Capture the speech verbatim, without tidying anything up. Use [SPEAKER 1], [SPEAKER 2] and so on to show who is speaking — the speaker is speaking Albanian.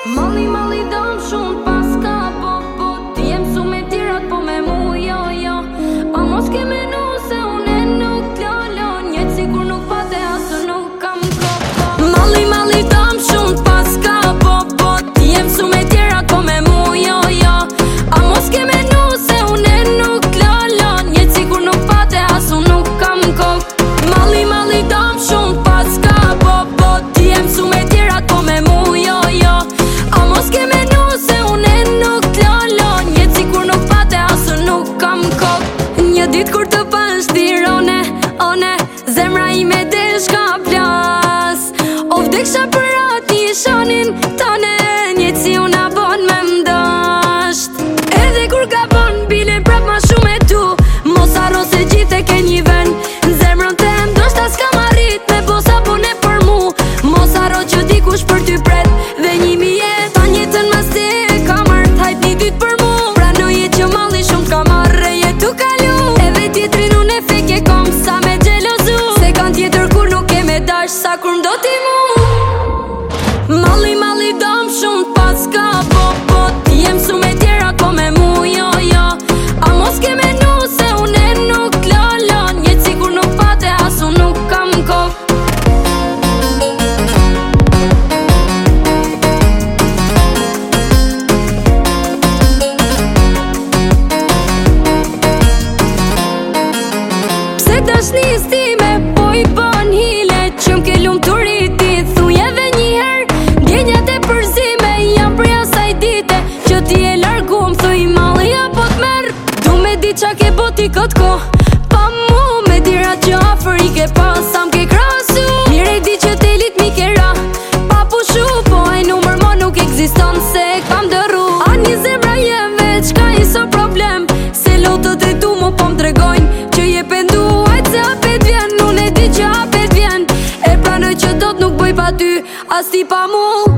[SPEAKER 1] Malli, malli dam shumë paska, po, po ti jem su me tirat, po me mu, jo, jo. A mos ke menu se une nuk t'lolo, njetë sigur nuk pate asu nuk kam koko. Malli, malli dam shumë paska, po, po ti jem su me tirat, po me mu, jo, jo. A mos ke menu se une nuk t'lolo, njetë sigur nuk pate asu nuk kam koko. Malli, malli dam shumë paska, po, po ti jem su me tirat, po me mu, jo, jo. A mos ke menu se une nuk t'lolo, njetë sikur nuk pate asu nuk kam kok. Një dit kur të pashtirone, one, zemra ime desh ka plas. O vdeksha për ati shanin tone, njetë si una bon me mdasht. Edhe kur ka bon bile prap ma shumë e tu, mos arro se gjithë e ke një ven. Zemrën te ndoshta s'kam arrit me bosa pune për mu. Mos arro që dikush për ty pret dhe një mi jet. Ta njetën mas te ka marrë t'hajt një dyt për mu. Pranoje që malli shumë t'ka marrë e jetu kalu. Edhe tjetrin unë e feke kom sa me gjelozu, se kan tjetër kur nuk e me dash sa kur mdo ti mu. Malli, malli dam shumë t'paska, po, po ti jem su me tjerat, po me mu, jo, jo. A mos ke menu se une nuk t'lolo, njetë sigur nuk pate asu nuk kam kok. Pse dashnis time po i bën hile, që m'ke lumë të rriti, thuj edhe njëherë. Djenjat e përzime jam për asaj dite, që ti e largu më thuj malli apo t'merë. Du me di qa ke boti këtë ko, pa mu me tira që afer i ke pas, sa m'ke krasu. Mire di që telit mi ke ra, pa pushu, po e numër mo nuk eksiston se kam dërru. A një zemra jeve, qka i so problem, se lotët e tu mu po m'tregojnë që je pendu, ajt se apet vjen, unë e di që apet vjen. E pranoj që dot nuk bëj pa ty, as ti pa mu.